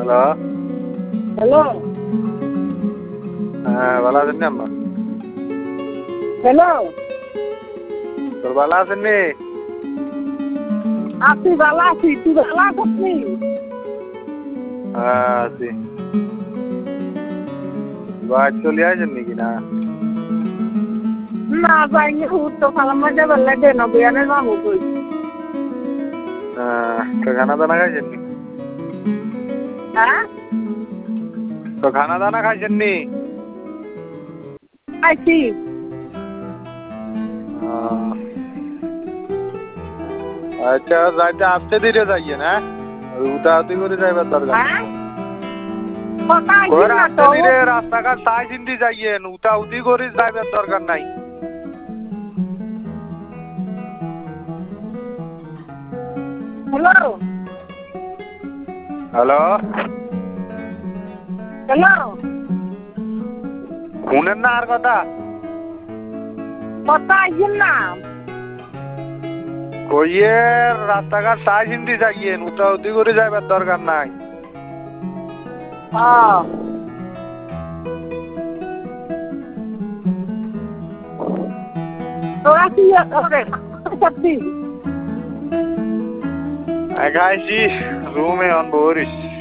Hello. Hello. হ্যাঁ, ভালো আছেন নি আম্মা? হ্যালো। তোর ভালো আছেন নি? আছি ভালো আছি, তুই ভালো আছিস নি? হ্যাঁ আছি। বাড়ি চলে আসেন নাকি না? না যাইনি, তো খালাম মধ্যে বেলা দেন বিয়ানের মামু কই। তো খানা দানা খাইছেন নি? হ্যাঁ তো খানা দানা খাইছেন নি? আইছি। আচ্ছা যাইতে আস্তে ধীরে যাইয়ে না, উতাউতি করে যাইবার দরকার নেই। হ্যাঁ কথা আইছি ওর না আস্তে তো। ধীরে রাস্তাঘাট চাই চিন্তি যাইয়েন, উতাউতি করে যাইবার দরকার নাই। হ্যালো। হ্যালো। হ্যালো। শুনেন না আর কথা? কথা আইছি না। কইয়ে রাস্তাঘাট চাই চিন্তি যাইয়েন, উতাউতি করে যাইবার দরকার নাই। তোরা কি করে সত্যি? খাইছি রুমে অন বরিস।